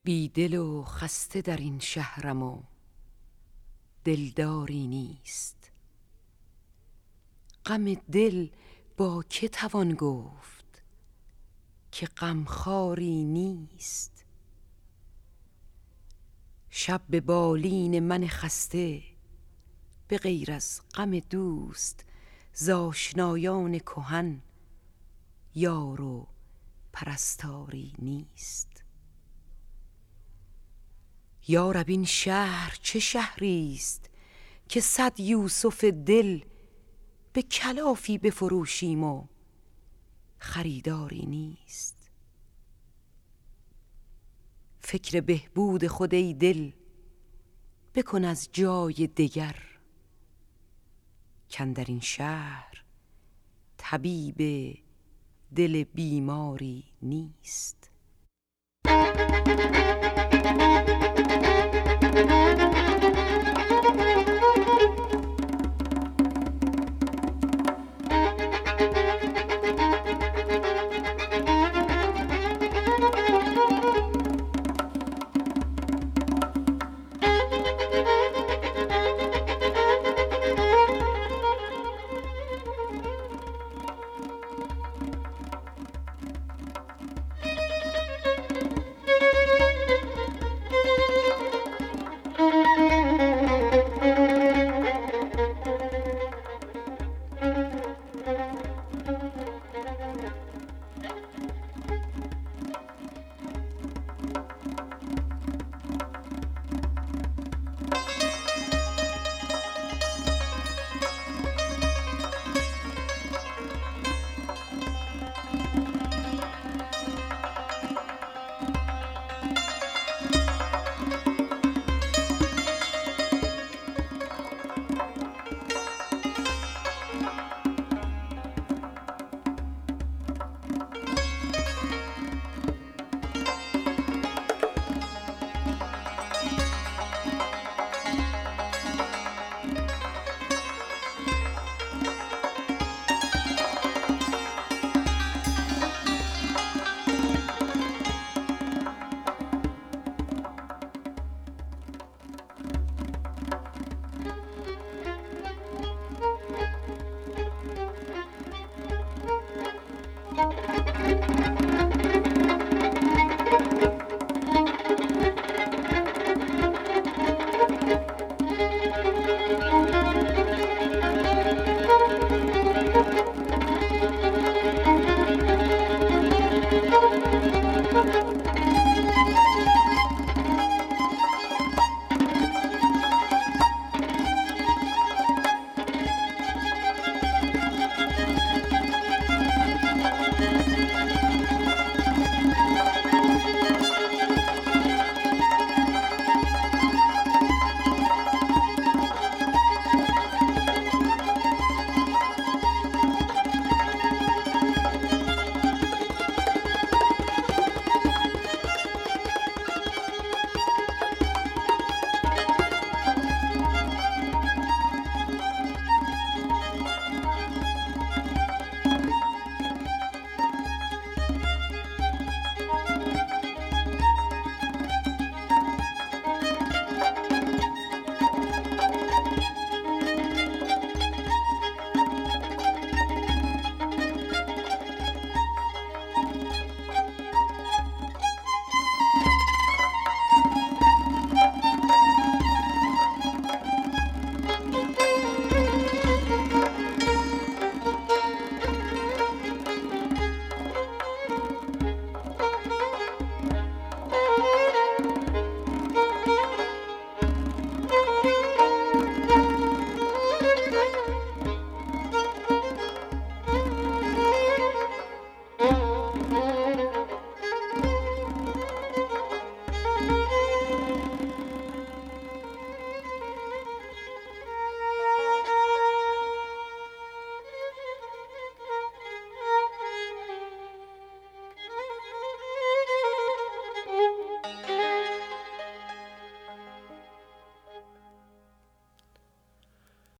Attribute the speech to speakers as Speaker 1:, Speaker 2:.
Speaker 1: بی دل و خسته در این شهرم و دلداری نیست. غم دل با که توان گفت که غمخواری نیست. شب به بالین من خسته به غیر از غم دوست ز آشنایان کهن یار و پرستاری نیست. یا رب این شهر چه شهریست که 100 یوسف دل به کلافی بفروشیم و خریداری نیست. فکر بهبود خود ای دل بکن از جای دگر، کاندر این شهر طبیب دل بیماری نیست.